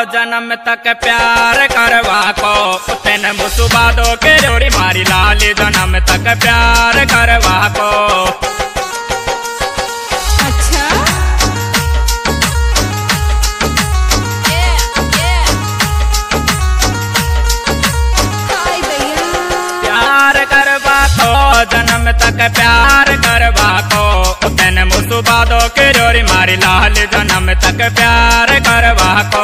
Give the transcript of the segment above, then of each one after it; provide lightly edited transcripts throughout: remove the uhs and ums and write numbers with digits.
जन्म तक प्यार करवा को तेन मुसुबा दो के जोड़ी मारी लाली जन्म तक प्यार करवा को। अच्छा हाय भैया प्यार करवा को जन्म तक प्यार करवा को तेन मुसुबा दो के जोड़ी मारी लाली जन्म तक प्यार करवा को।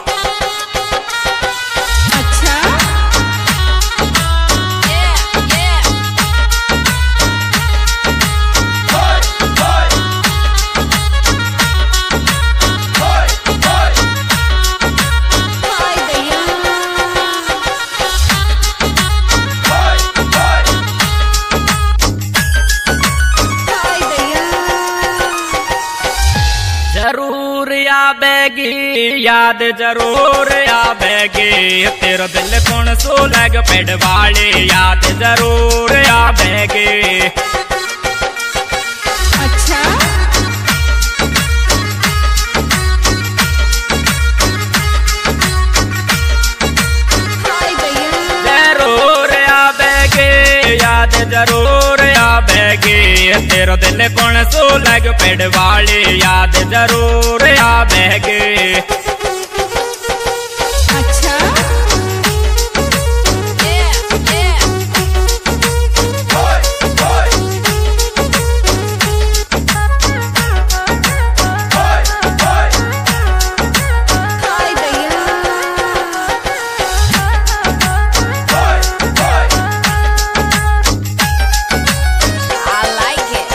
जरूर आवेगी याद जरूर आवेगी तेरा दिल कौन सो लग पेड़ वाले याद जरूर आवेगी। अच्छा हाय भैया जरूर आवेगी याद जरूर आवेगी तेरा दिल कौन सो लग पेड़ वाले याद जरूर आवेगी। अच्छा हाय भैया I like it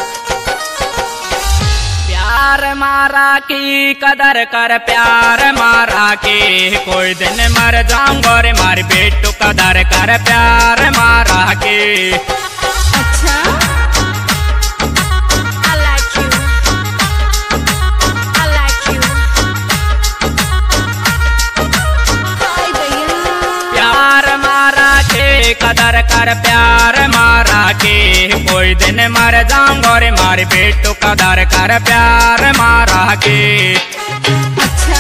प्यार मारा की कदर कर प्यार मारा की कोई दिन मर जाऊंगा रे मारी बेटू कदर कर प्यार मारा की। अच्छा I like you I like you हाय भैया प्यार मारा के कदर कर प्यार मारा के कोई दिन मर जाऊंगा रे मारी बेटू कदर कर प्यार मारा के। अच्छा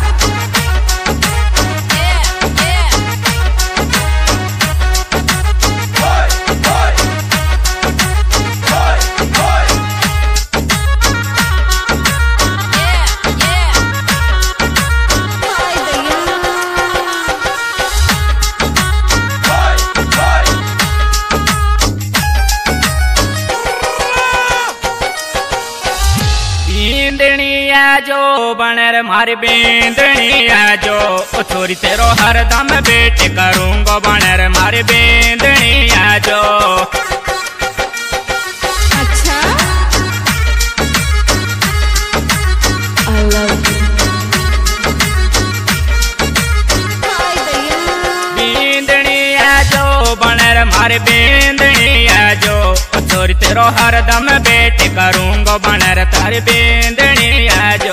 हाय भैया बींदनी है जो बनर मारी बींदनी है जो छोरी तेरो हरदम बेटे करूंगा बनर मारी बींदनी है जो। अच्छा I love you हाय भैया बींदनी है जो बनर मारी बींदनी है जो छोरी तेरो हरदम बेटे करूंगा बनर तारी बींदनी है जो।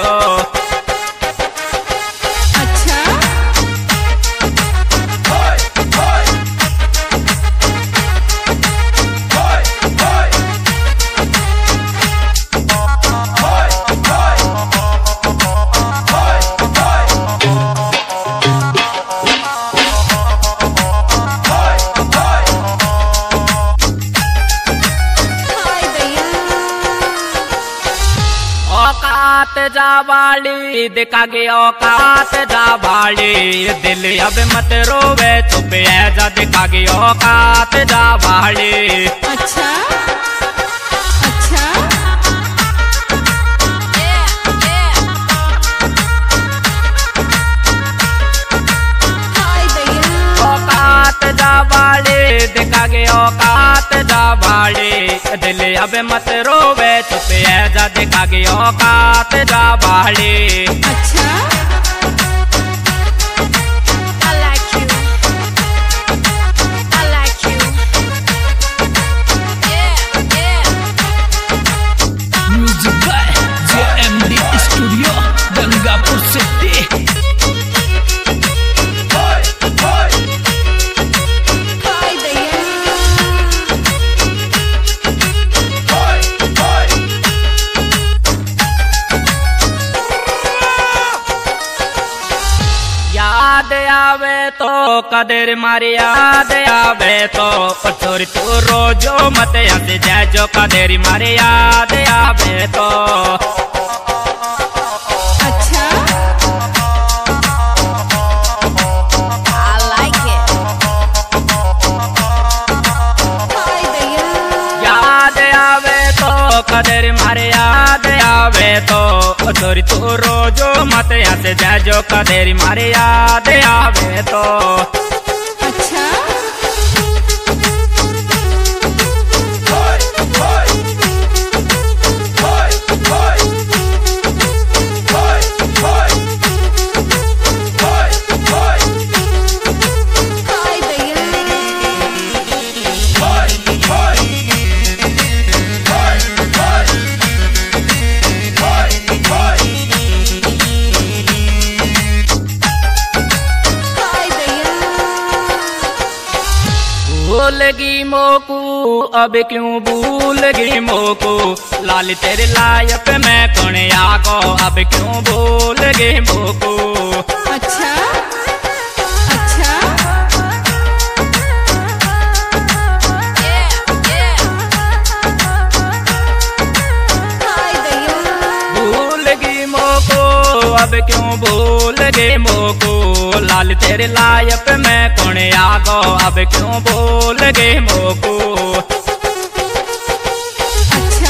अच्छा हाय भैया औकात जा वाली दिखा गे औकात जा वाली दिल अब मत रोवे चुप है जा दिखा गे औकात जा वाली। अच्छा अच्छा हाय भैया औकात जा वाली दिखा गे औकात जा वाली दिल अब मत रोवे चुप है जा दिखा गे औकात जा वाली। अच्छा I like you I like you music by JMD studio Gangapur city. Hi भैया याद आवे तो कदर मारी याद आवे तो छोरी तू रोजो मत हंस जाए जो कदर मारी याद आवे तो अच्छा I like it हाय दैया याद आवे तो कदर मारे याद आवे तो छोरी तू रोजो मत हंस जाए जो कदर मारे याद आवे तो अच्छा हाय दैया हाय दैया भूल गई मोकू अब क्यों भूल गई मोकू लाल तेरे लायक मैं कौन आगो अब क्यों भूल गई मोकू अच्छा अच्छा हाय दैया भूल गई मोको अब क्यों भूल गई मोको लाल तेरे लायक मैं कौन आगो अब क्यों भूल गई मोको अच्छा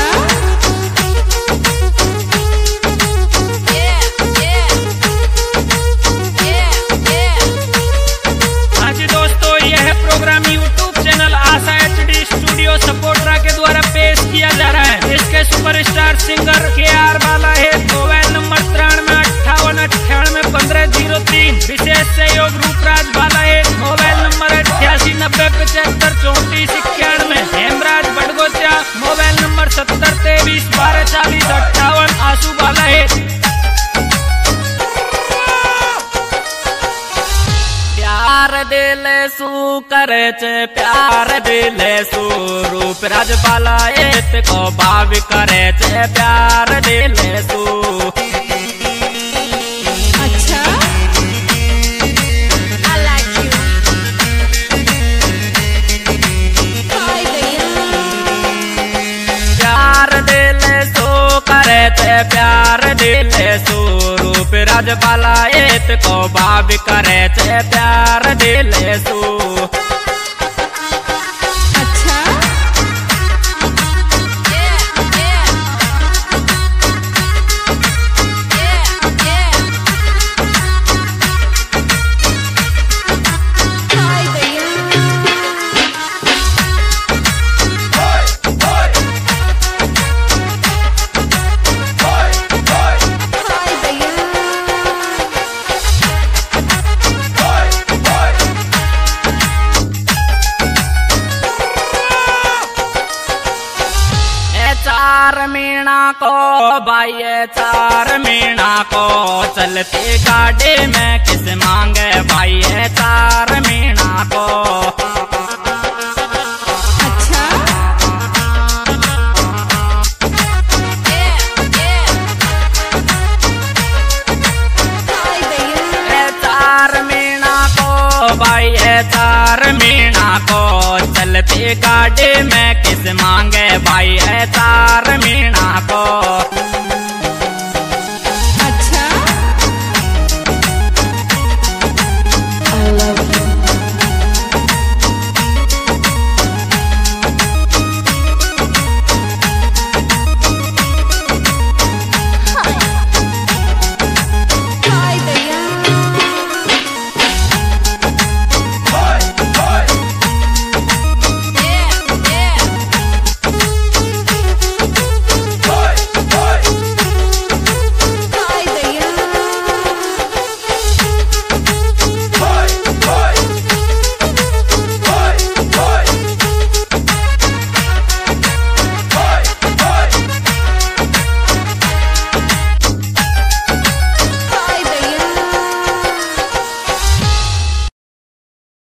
हाँ जी दोस्तों, यह programme YouTube channel Asha HD studio Sapotra के द्वारा पेश किया जा रहा है। इसके सुपरस्टार सिंगर KR बाला है। Mobile number 9358981503। विशेष सहयोग रूपराज बाला है। Mobile number 8890753491। Hemraj Badgotya. Mobile number 7023124058। Ashu Bala है। प्यार दिल सू करे छे प्यार दिल सू रूप राज बाला एत को भाव करे छे प्यार दिल सू अच्छा I like you हाय दैया प्यार दिल सू करे छे प्यार दिल सू रूप राज बाला एत को भाव करे छे प्यार दिल सू अच्छा हाय दैया हाय दैया ए चार मीणा को भाई ए चार मीणा को चलती गाड़ी में किस मांगे भाई ए चार मीणा को अच्छा हाय दैया ए चार मीणा को भाई ए चार मीणा को चलती गाड़ी में किस मांगे भाई ए चार मीणा को